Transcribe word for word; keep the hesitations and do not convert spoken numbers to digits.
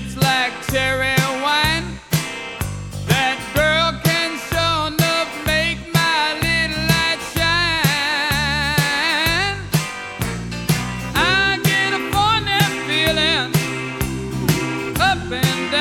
lips like cherry wine. That girl can sure enough make my little light shine. I get a funny feeling up and down.